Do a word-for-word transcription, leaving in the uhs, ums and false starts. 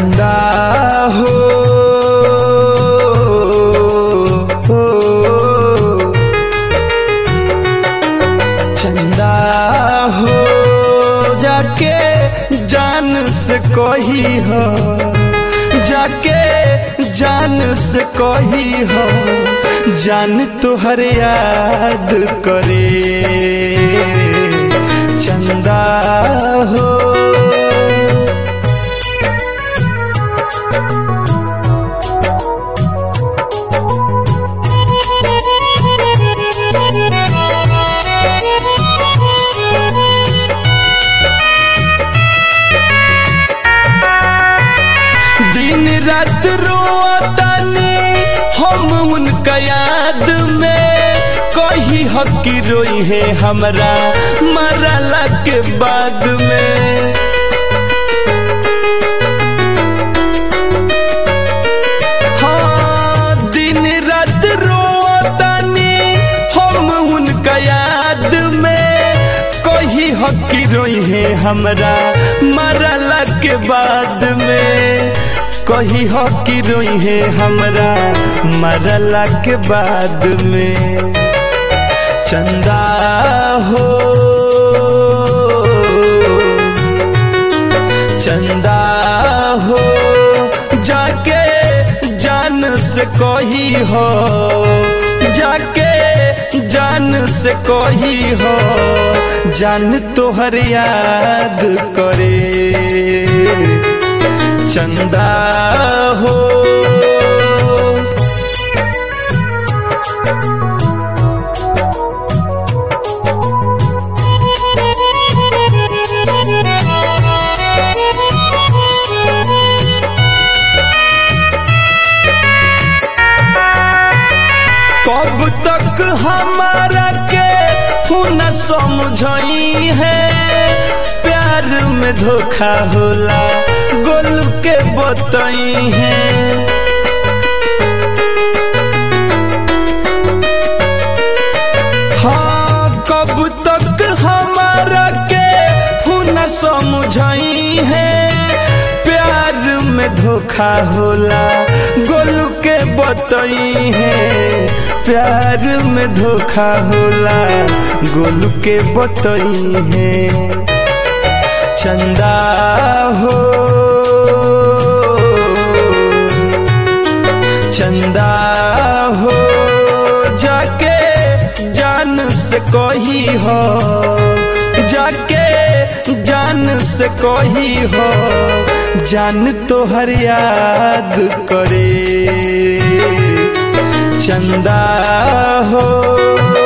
चंदा हो, हो चंदा हो जाके जान से कही हो, जाके जान से कही हो, जान तुहर याद करे। चंदा हो दिन रात रोतानी हम उनका याद में, कही हकी रोई है हमरा मरला के बाद में। हाँ दिन रात रोतानी हम उनका याद में, कही हकी रोई है हमरा मरला के बाद में, कही हो कि रोई है हमरा मरला के बाद में। चंदा हो, चंदा हो जाके जान से कही हो, जाके जान से कही हो, जान तोहर याद करे। चंदा हो कब तक हमारा के न समझई है, प्यार में धोखा होला गोल के बताई है। हाँ कब तक हमारा के न समझई है, प्यार में धोखा होला गोल के बताई है, प्यार में धोखा होला गोल के बताई है। चंदा हो, चंदा हो जाके जान से कही हो, जाके जान से कही हो, जान तोहर याद करे। चंदा हो।